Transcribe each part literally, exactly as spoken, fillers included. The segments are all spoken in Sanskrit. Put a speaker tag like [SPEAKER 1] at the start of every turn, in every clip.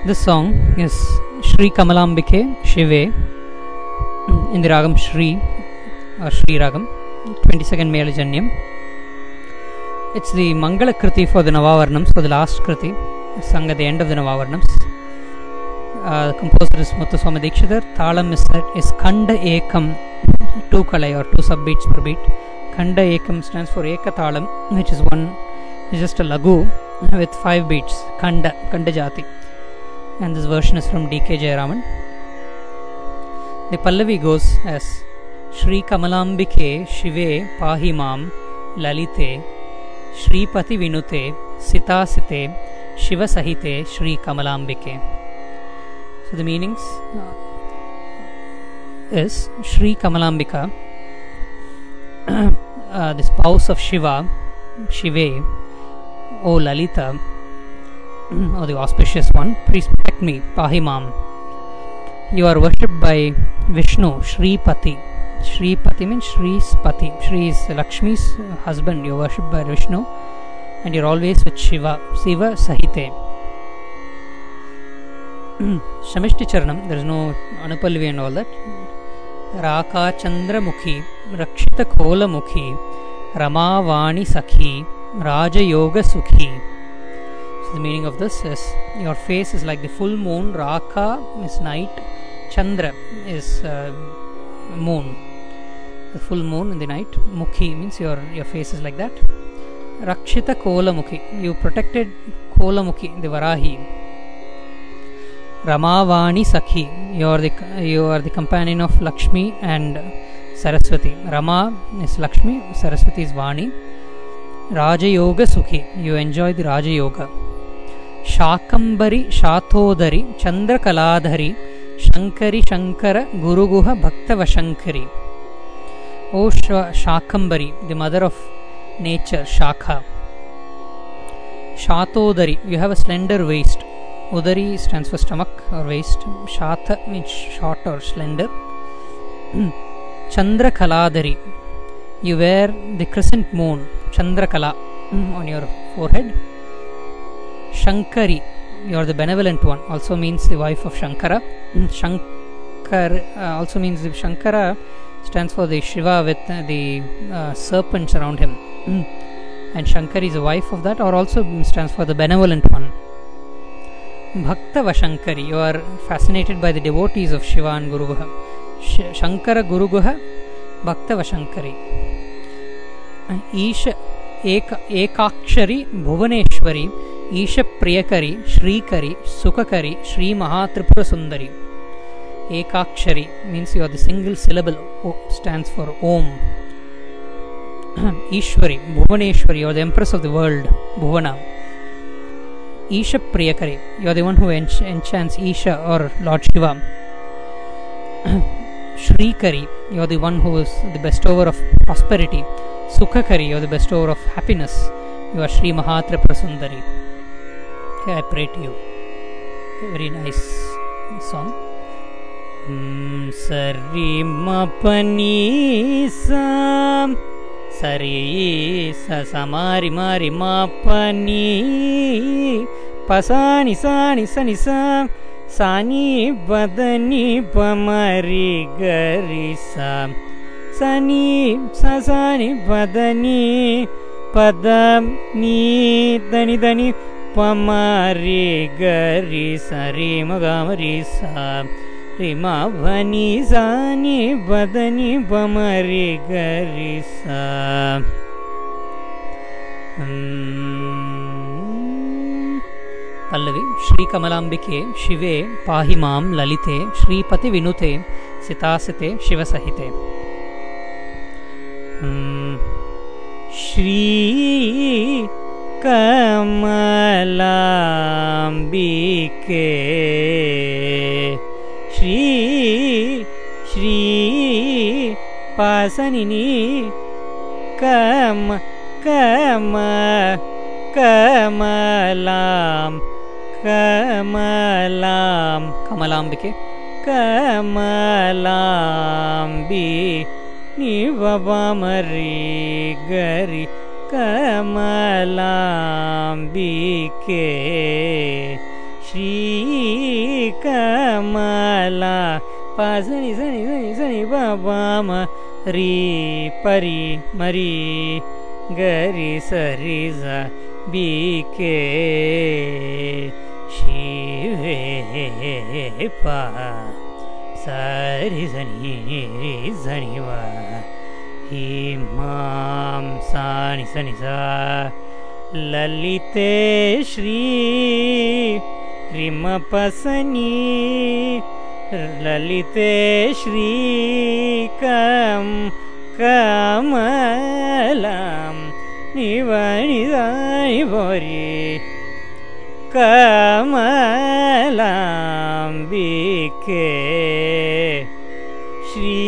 [SPEAKER 1] This song is Shri Kamalambike Shive in the Ragam Shri or Shri Ragam, twenty-second Mela Janyam. It's the Mangala Kriti for the Navavarnams, for the last Kriti, sung at the end of the Navavarnams. Uh, the composer is Muthuswami Dikshidhar. Thalam is, is Khanda Ekam, two kalai or two subbeats per beat. Khanda Ekam stands for Eka Thalam, which is one, is just a lagu with five beats. Khanda, Khanda Jati. And this version is from D K Jayaraman. The Pallavi goes as Shri Kamalambike Shive Pahimam Lalite Shripati Vinute Sitasite Shiva Sahite Shri Kamalambike. So the meanings is Shri Kamalambika, uh, the spouse of Shiva, Shive, O Lalita, or the auspicious one, please protect me, Pahimam. You are worshipped by Vishnu, Shri Pati. Shri Pati means Shri's Pati. Shri is Lakshmi's husband. You are worshipped by Vishnu, and you are always with Shiva, Shiva Sahite. Shamishti Charanam, there is no Anupallavi and all that. Raka Chandra Mukhi, Rakshita Kola Mukhi, Rama Vani Sakhi, Raja Yoga Sukhi. So the meaning of this is your face is like the full moon. Raka is night, Chandra is uh, moon, the full moon in the night. Mukhi means your your face is like that. Rakshita Kola Mukhi, you protected Kola Mukhi, the Varahi. Ramavani Sakhi, you are the you are the companion of Lakshmi and Saraswati. Rama is Lakshmi, Saraswati is Vani. Raja Yoga Sukhi, you enjoy the Raja Yoga. Shakambari Shatodari Chandra Kaladhari Shankari Shankara Guruguha Bhakta Vashankari. O Shakambari, the mother of nature, Shakha. Shatodari, you have a slender waist. Udari stands for stomach or waist. Shatha means short or slender. Chandra Kaladhari, you wear the crescent moon, Chandra Kala, on your forehead. Shankari, you are the benevolent one, also means the wife of Shankara. Shankar uh, also means the Shankara stands for the Shiva with uh, the uh, serpents around him. And Shankari is the wife of that, or also stands for the benevolent one. Bhakta Vashankari, you are fascinated by the devotees of Shiva and Guruguha. Sh- Shankara Guruguha, Bhakta Vashankari. Isha Eka, Ekakshari Bhuvaneshwari, Isha Priyakari, Shrikari, Sukakari, Shri Mahatripura Sundari. Ekakshari means you are the single syllable, o stands for Om. Ishwari, Bhuvaneshwari, you are the empress of the world, Bhuvana. Isha Priyakari, you are the one who ench enchants Isha or Lord Shiva. Shrikari, you are the one who is the bestower of prosperity. Sukhakari, you are the bestower of happiness. You are Shri Mahatripura Sundari. Okay, I pray to you. Okay, very nice song. Mm, Sari ma pani sa Sari sa samari mari ma pani Pasani sani sani sa Sani badani pamari gari sa Sani sasani badani Padam ni dani dani Pamari gari sari magamari sa Rima vani sani badani pamari gari sa. Pallavi Shri Kamalambike Shive Pahimam Lalite Shripati Vinute Sitasite Shiva Sahite. Shri Kamalambike Shri Shri Pasanini Kam Kama Kamalam Kamalam Kamalambike Kamalambi Nivavamari Gari Kamalambike Shri कमला पा सनि सनि सनि सनि प पा म री परी मरी गरी सरि स बीके शिवे पा सरि सनि रि सनि वा हिमां सानि सनि सा ललिते श्री रिमपसनी ललिते श्री कम कमलां निवनिदानि भोरि कमलाम्बिके श्री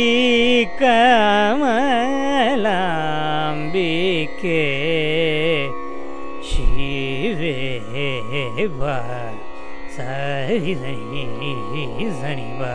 [SPEAKER 1] कमलाम्बिके शिवे वा सरि सनि सनि वा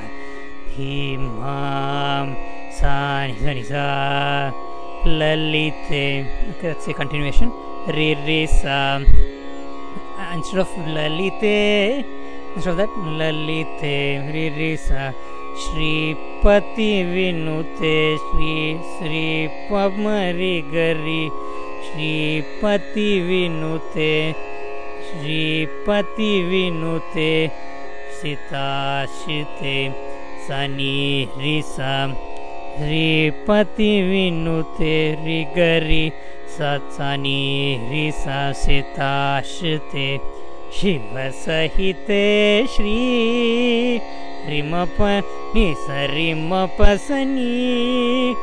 [SPEAKER 1] हिमां सानि सनि सा ललिते. Okay, that's a continuation. Re re sa. Instead of lalite, instead of that lalite re re sa. Shripati vinute Shri Shri Pamari Gari Shripati vinute Shripati vinute Sita Shite Sani Risa Shripati vinute Rigari Satsani Risa Sita Shite Shiva Sahite Shri Rimapa Nisa Rimapasani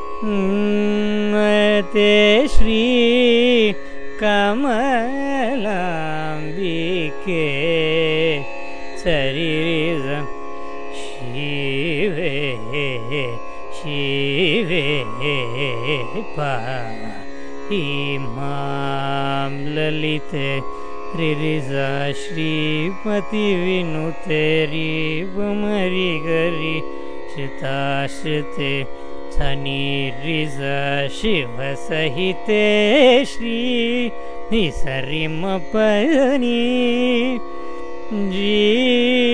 [SPEAKER 1] Te Shri Kamalambike Saririza Shive Shive Pa Imam Lalite Ririza Shripati Vinute Rivamari Gari Shita Shite Sani Riza Shiva Sahite Shri Nisarimapani Ji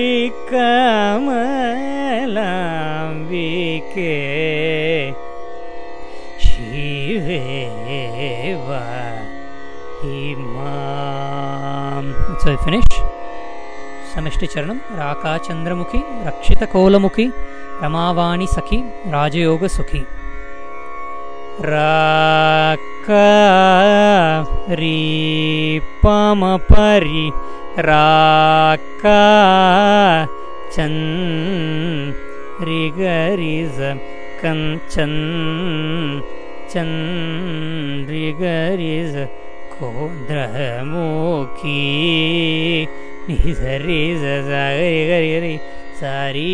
[SPEAKER 1] Kamalambike Shive Va Imam. So I finish. Samishti Charanam Raka Chandramukhi Rakshita Kolamukhi Ramavani Sakhi Rajayoga Sukhi Raka Ri Pamapari Raka Chan Rigariza Kanchan Chan Rigariza Kodramukhi Nizariza Zagari Gari Sari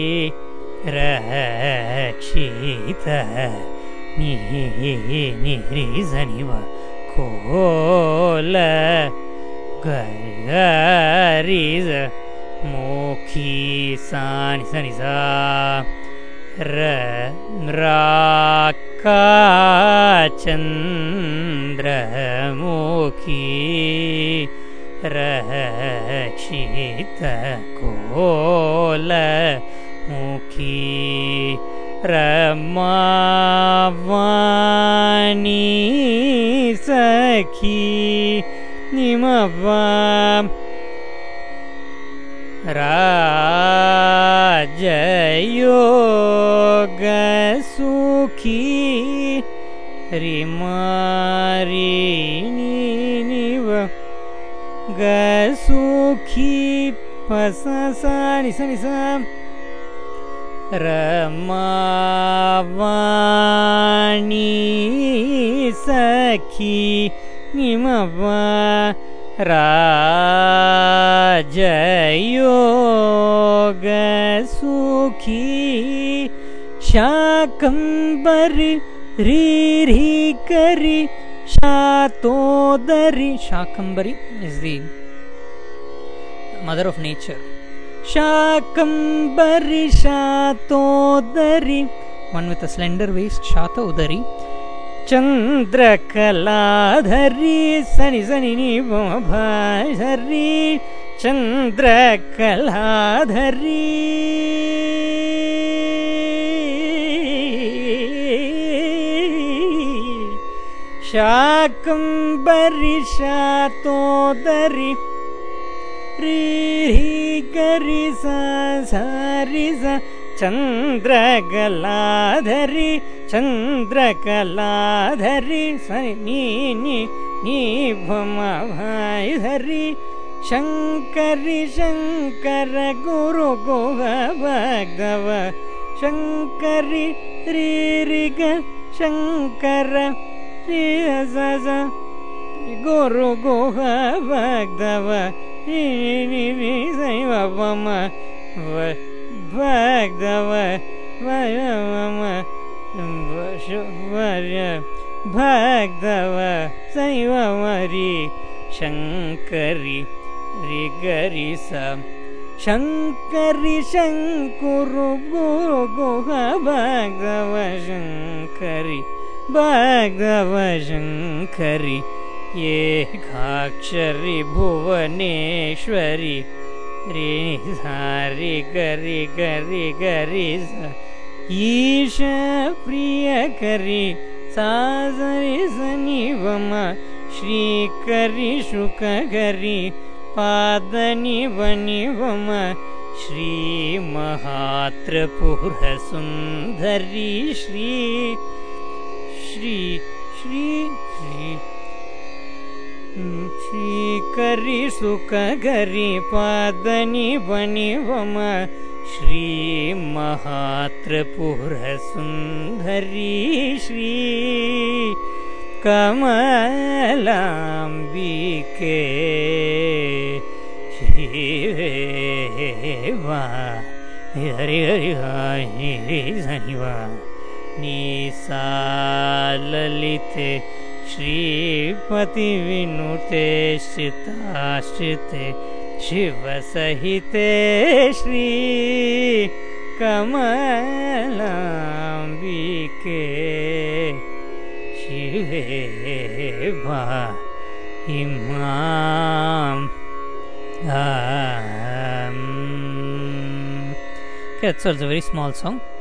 [SPEAKER 1] Rakshita Ni Nirizaniva Kola Gariza Mokhi Sani Sanisa Raka Chandra Mokhi Rakshita Kola Mukhi Ramavani Sakhi Nimava Rajayoga Sukhi Rimarini Niva Gasukhi Pasasani Sanisa Ramavani Sakhi Nimava Rajayoga Sukhi Shakambari Riri Kari Shatodari. Shakambari is the mother of nature. Shakambari Shatodari, one with a slender waist, Shata Udari. Chandra Kaladhari Sani Sani Nivabhari चन्द्रकलाधरी Shakambhari शातोदरी री गरी सा सारी सा चन्द्रकलाधरी चन्द्रकलाधरी नी नी नी भमभाई शङ्करि शङ्कर गुरु गुह भगव शङ्करि रीरिग शङ्कर गुरु गुह भगव वम भगव वम भगव सैवमरी शङ्करि रि गरि सा शङ्करि शङ्कुरु गुरु गुह भगव शङ्करि भगव शङ्करि एकाक्षरि भुवनेश्वरि रे रि गरि गरि गरि सा ईश प्रियकरि सा सरि सनि वम श्रीकरि शुकगरि पादनि वनि वम श्री महात्रपुरसुन्दरी श्री श्री श्री श्री श्रीकरि शुकगरि पादनि वनि वम श्री महात्रपुरसुन्दरी श्री कमलाम्बिके शिवे वा हरि हरि हरि सनिवा निसा ललिते श्रीपति विनुते श्रिताश्रिते शिवसहिते श्री कमलाम्बिके शिवे वा इमां um, okay, that's also a very small song.